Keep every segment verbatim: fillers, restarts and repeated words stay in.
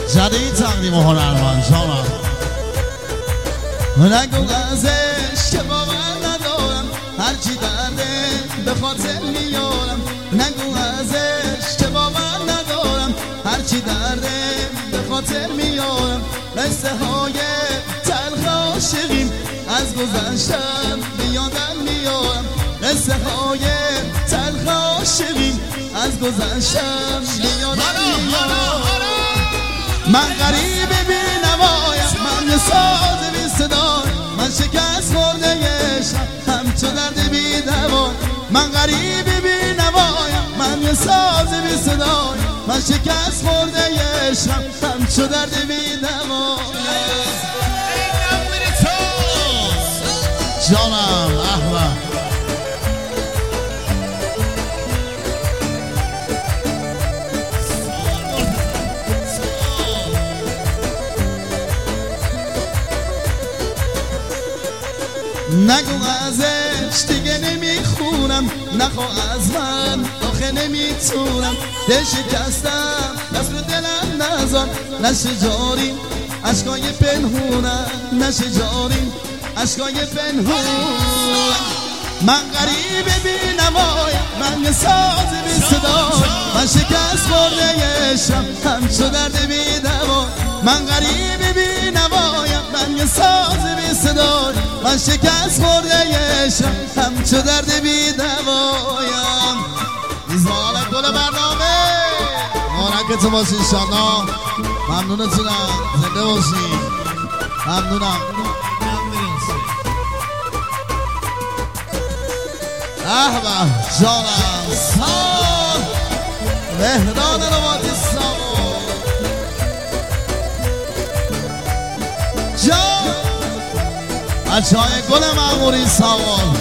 جده تقدیم هنرمند جانم. نگو ازش که باور ندارم، هرچی درده به خاطر میارم. نگو ازش که باور ندارم، هرچی درده به خاطر میارم. قصه های تلخ عاشقیم از گذشتم به یادم میارم. قصه های تلخ عاشقیم از گذشتم به یادم میارم. من غریب بی نوایم، من یه ساز بی صدای، من شکست خورده عشقم همچو درد بی دوای. من غریب بی نوایم، من یه ساز بی صدای، من شکست خورده عشقم همچو درد بی دوای. جانم احمد نگو ازش دیگه نمیخونم، نخوا از من آخه نمیتونم. دل شکستم دست رو دلم نزار، نشه جاری عشقای پنهونم، نشه جاری عشقای پنهون. من غریب بی نوایم، من یه ساز بی صدای، من شکست خورده عشقم همچو درد بی دوای. من غریب بی نوایم، من یه ساز بی صدای، من شکست خورده عشقم همچو درد بی دوایم. میزبان گل برنامه مبارک تو باشی انشالله. ممنونتونم، زنده باشی. ممنونم. احمد جانم سال مهران نواتی سامون جان بچه های گل معموری سامون.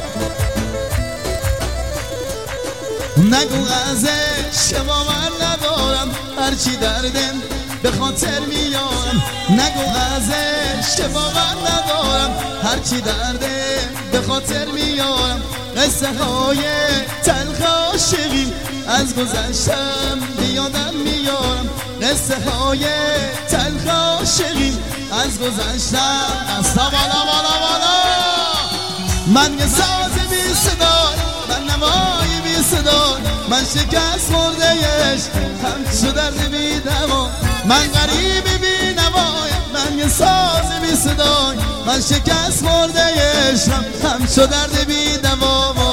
نگو ازش که باور ندارم، هرچی دردم به خاطر میارم. نگو ازش که باور ندارم، هرچی دردم به خاطر میارم. قصه های تلخ عاشقی از گذشتم به یادم میارم. قصه های تلخ عاشقی از گذشتم. دستا بالا بالا بالا. من یه ساز بی صدای، من نوایی بی صدای، من شکست خورده عشق همچو درد بی دوای. من غریب بی نوایم، من یه ساز بی صدای، من شکست خورده عشق همچو درد بی دوای.